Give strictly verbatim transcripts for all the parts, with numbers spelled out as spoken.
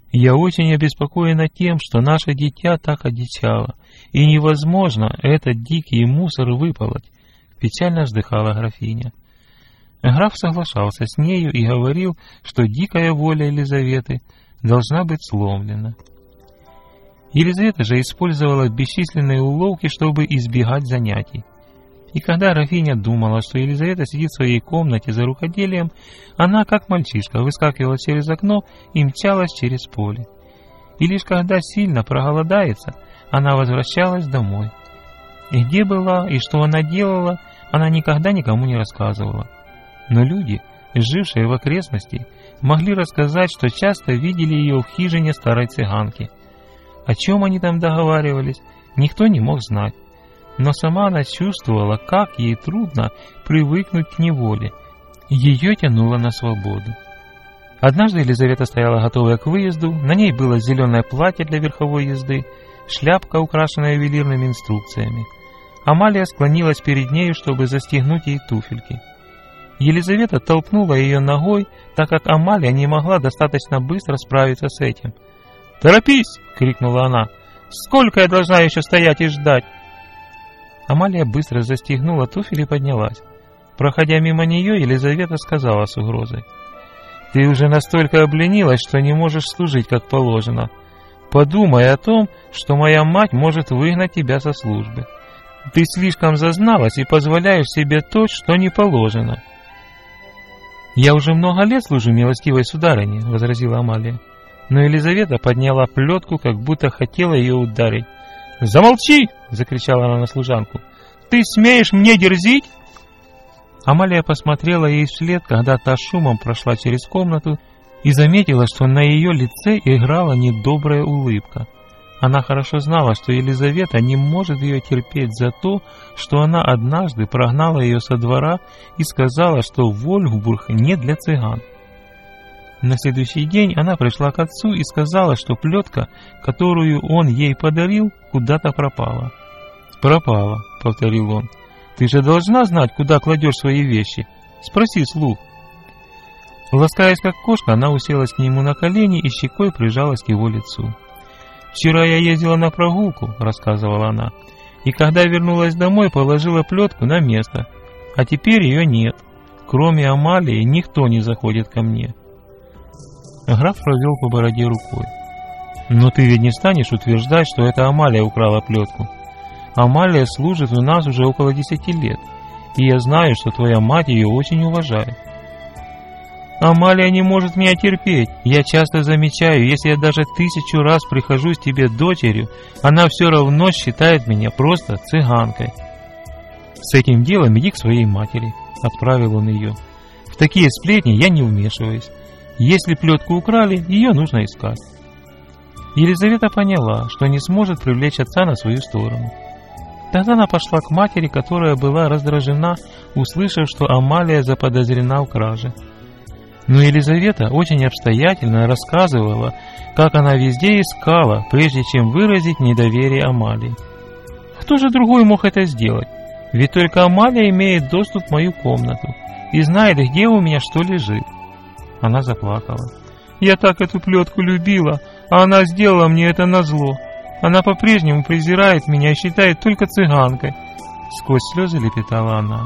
«Я очень обеспокоена тем, что наше дитя так одичало, и невозможно этот дикий мусор выполоть», — печально вздыхала графиня. Граф соглашался с нею и говорил, что дикая воля Елизаветы должна быть сломлена. Елизавета же использовала бесчисленные уловки, чтобы избегать занятий. И когда графиня думала, что Елизавета сидит в своей комнате за рукоделием, она, как мальчишка, выскакивала через окно и мчалась через поле. И лишь когда сильно проголодается, она возвращалась домой. И где была и что она делала, она никогда никому не рассказывала. Но люди, жившие в окрестности, могли рассказать, что часто видели ее в хижине старой цыганки. О чем они там договаривались, никто не мог знать. Но сама она чувствовала, как ей трудно привыкнуть к неволе. Ее тянуло на свободу. Однажды Елизавета стояла готовая к выезду, на ней было зеленое платье для верховой езды, шляпка, украшенная ювелирными инструкциями. Амалия склонилась перед нею, чтобы застегнуть ей туфельки. Елизавета толкнула ее ногой, так как Амалия не могла достаточно быстро справиться с этим. «Торопись!» — крикнула она. «Сколько я должна еще стоять и ждать?» Амалия быстро застегнула туфель и поднялась. Проходя мимо нее, Елизавета сказала с угрозой: «Ты уже настолько обленилась, что не можешь служить как положено. Подумай о том, что моя мать может выгнать тебя со службы. Ты слишком зазналась и позволяешь себе то, что не положено». «Я уже много лет служу милостивой сударыне», — возразила Амалия. Но Елизавета подняла плетку, как будто хотела ее ударить. «Замолчи!» — закричала она на служанку. «Ты смеешь мне дерзить?» Амалия посмотрела ей вслед, когда та шумом прошла через комнату, и заметила, что на ее лице играла недобрая улыбка. Она хорошо знала, что Елизавета не может ее терпеть за то, что она однажды прогнала ее со двора и сказала, что Вольфбург не для цыган. На следующий день она пришла к отцу и сказала, что плетка, которую он ей подарил, куда-то пропала. «Пропала», — повторил он. «Ты же должна знать, куда кладешь свои вещи. Спроси слуг». Ласкаясь как кошка, она уселась к нему на колени и щекой прижалась к его лицу. «Вчера я ездила на прогулку», — рассказывала она, «и когда вернулась домой, положила плетку на место, а теперь ее нет. Кроме Амалии никто не заходит ко мне». Граф провел по бороде рукой. «Но ты ведь не станешь утверждать, что это Амалия украла плетку? Амалия служит у нас уже около десяти лет, и я знаю, что твоя мать ее очень уважает». «Амалия не может меня терпеть. Я часто замечаю, если я даже тысячу раз прихожусь тебе дочерью, она все равно считает меня просто цыганкой». «С этим делом иди к своей матери», — отправил он ее. «В такие сплетни я не вмешиваюсь. Если плетку украли, ее нужно искать». Елизавета поняла, что не сможет привлечь отца на свою сторону. Тогда она пошла к матери, которая была раздражена, услышав, что Амалия заподозрена в краже. Но Елизавета очень обстоятельно рассказывала, как она везде искала, прежде чем выразить недоверие Амалии. «Кто же другой мог это сделать? Ведь только Амалия имеет доступ в мою комнату и знает, где у меня что лежит». Она заплакала. «Я так эту плетку любила, а она сделала мне это назло. Она по-прежнему презирает меня и считает только цыганкой». Сквозь слезы лепетала она.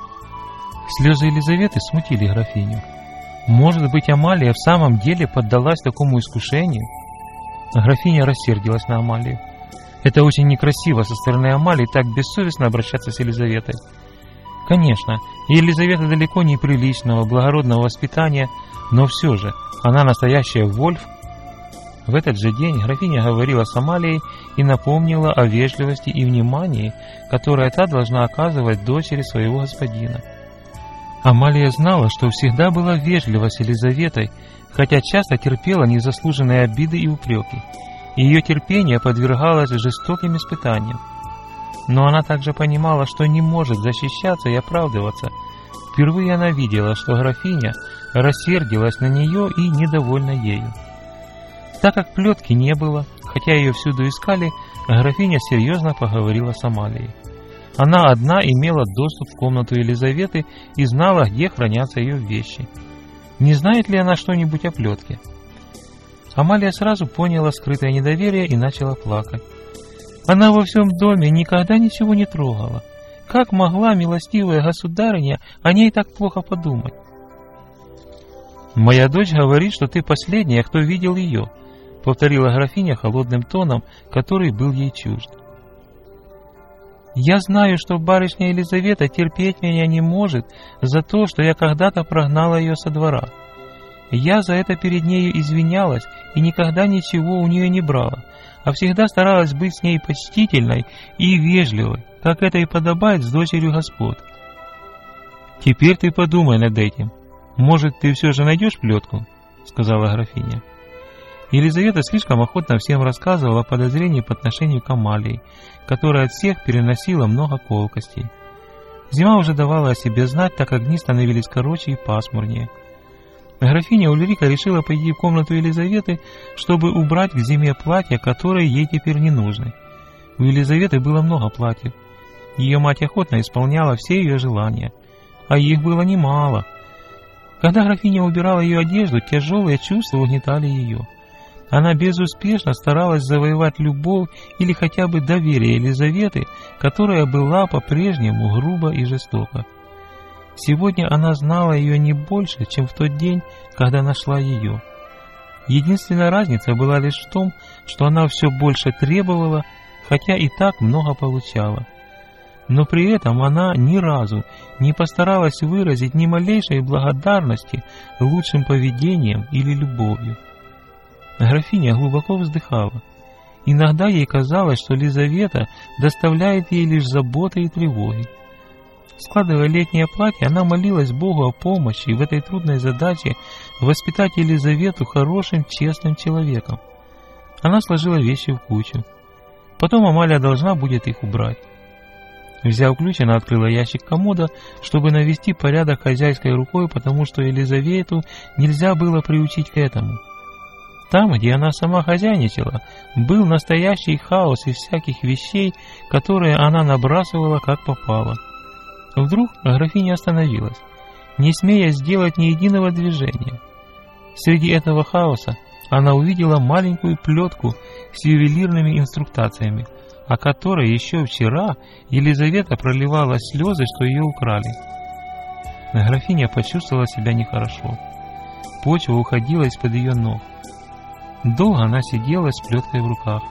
Слезы Елизаветы смутили графиню. Может быть, Амалия в самом деле поддалась такому искушению? Графиня рассердилась на Амалию. Это очень некрасиво со стороны Амалии так бессовестно обращаться с Елизаветой. Конечно, Елизавета далеко не приличного, благородного воспитания, но все же она настоящая Вольф. В этот же день графиня говорила с Амалией и напомнила о вежливости и внимании, которое та должна оказывать дочери своего господина. Амалия знала, что всегда была вежлива с Елизаветой, хотя часто терпела незаслуженные обиды и упреки. Ее терпение подвергалось жестоким испытаниям. Но она также понимала, что не может защищаться и оправдываться. Впервые она видела, что графиня рассердилась на нее и недовольна ею. Так как плетки не было, хотя ее всюду искали, графиня серьезно поговорила с Амалией. Она одна имела доступ в комнату Елизаветы и знала, где хранятся ее вещи. Не знает ли она что-нибудь о плетке? Амалия сразу поняла скрытое недоверие и начала плакать. Она во всем доме никогда ничего не трогала. Как могла милостивая государыня о ней так плохо подумать? «Моя дочь говорит, что ты последняя, кто видел ее», — повторила графиня холодным тоном, который был ей чужд. «Я знаю, что барышня Елизавета терпеть меня не может за то, что я когда-то прогнала ее со двора. Я за это перед нею извинялась и никогда ничего у нее не брала, а всегда старалась быть с ней почтительной и вежливой, как это и подобает с дочерью господ. Теперь ты подумай над этим. Может, ты все же найдешь плетку?» — сказала графиня. Елизавета слишком охотно всем рассказывала о подозрении по отношению к Амалии, которая от всех переносила много колкостей. Зима уже давала о себе знать, так как дни становились короче и пасмурнее. Графиня Ульрика решила пойти в комнату Елизаветы, чтобы убрать к зиме платья, которые ей теперь не нужны. У Елизаветы было много платьев. Ее мать охотно исполняла все ее желания, а их было немало. Когда графиня убирала ее одежду, тяжелые чувства угнетали ее. Она безуспешно старалась завоевать любовь или хотя бы доверие Елизаветы, которая была по-прежнему груба и жестока. Сегодня она знала ее не больше, чем в тот день, когда нашла ее. Единственная разница была лишь в том, что она все больше требовала, хотя и так много получала. Но при этом она ни разу не постаралась выразить ни малейшей благодарности лучшим поведением или любовью. Графиня глубоко вздыхала. Иногда ей казалось, что Елизавета доставляет ей лишь заботы и тревоги. Складывая летнее платье, она молилась Богу о помощи в этой трудной задаче воспитать Елизавету хорошим, честным человеком. Она сложила вещи в кучу. Потом Амалия должна будет их убрать. Взяв ключ, она открыла ящик комода, чтобы навести порядок хозяйской рукой, потому что Елизавету нельзя было приучить к этому. Там, где она сама хозяйничала, был настоящий хаос из всяких вещей, которые она набрасывала как попало. Вдруг графиня остановилась, не смея сделать ни единого движения. Среди этого хаоса она увидела маленькую плетку с ювелирными инструктациями, о которой еще вчера Елизавета проливала слезы, что ее украли. Графиня почувствовала себя нехорошо. Почва уходила из-под ее ног. Долго она сидела с плеткой в руках.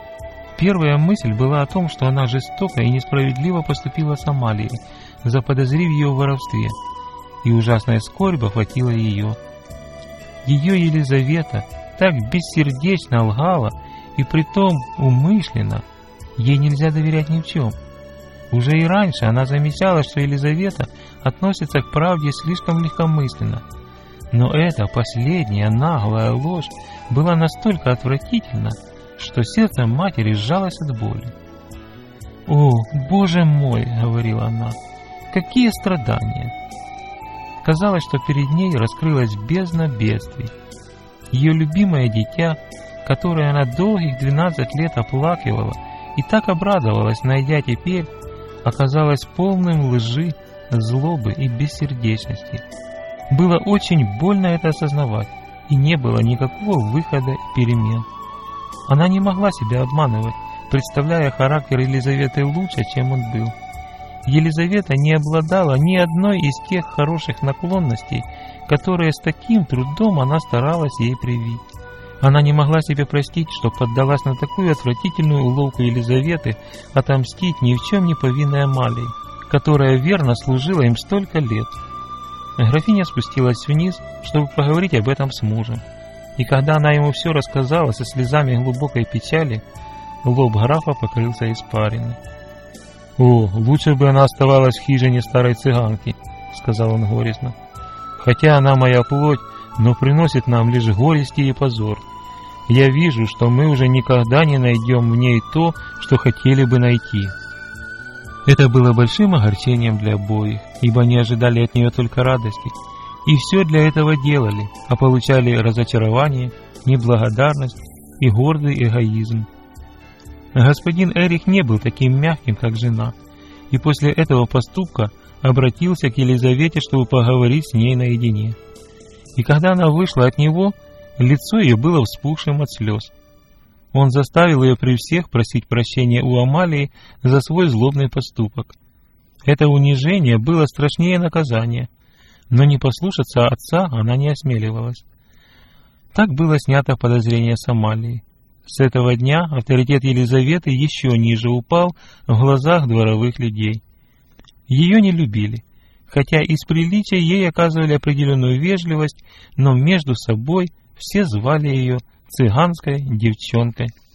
Первая мысль была о том, что она жестоко и несправедливо поступила с Амалией, заподозрив ее в воровстве, и ужасная скорбь охватила ее. Ее Елизавета так бессердечно лгала, и притом умышленно. Ей нельзя доверять ни в чем. Уже и раньше она замечала, что Елизавета относится к правде слишком легкомысленно. Но эта последняя наглая ложь была настолько отвратительна, что сердце матери сжалось от боли. «О, Боже мой!» — говорила она. «Какие страдания!» Казалось, что перед ней раскрылась бездна бедствий. Ее любимое дитя, которое она долгих двенадцать лет оплакивала и так обрадовалась, найдя теперь, оказалось полным лжи, злобы и бессердечности. Было очень больно это осознавать, и не было никакого выхода и перемен. Она не могла себя обманывать, представляя характер Елизаветы лучше, чем он был. Елизавета не обладала ни одной из тех хороших наклонностей, которые с таким трудом она старалась ей привить. Она не могла себе простить, что поддалась на такую отвратительную уловку Елизаветы отомстить ни в чем не повинной Амалии, которая верно служила им столько лет. Графиня спустилась вниз, чтобы поговорить об этом с мужем, и когда она ему все рассказала со слезами глубокой печали, лоб графа покрылся испариной. «О, лучше бы она оставалась в хижине старой цыганки», — сказал он горестно. «Хотя она моя плоть, но приносит нам лишь горести и позор. Я вижу, что мы уже никогда не найдем в ней то, что хотели бы найти». Это было большим огорчением для обоих, ибо они ожидали от нее только радости, и все для этого делали, а получали разочарование, неблагодарность и гордый эгоизм. Господин Эрих не был таким мягким, как жена, и после этого поступка обратился к Елизавете, чтобы поговорить с ней наедине. И когда она вышла от него, Лицо ее было вспухшим от слез. Он заставил ее при всех просить прощения у Амалии за свой злобный поступок. Это унижение было страшнее наказания, но не послушаться отца она не осмеливалась. Так было снято подозрение с Амалией. С этого дня авторитет Елизаветы еще ниже упал в глазах дворовых людей. Ее не любили, хотя из приличия ей оказывали определенную вежливость, но между собой все звали ее цыганской девчонкой.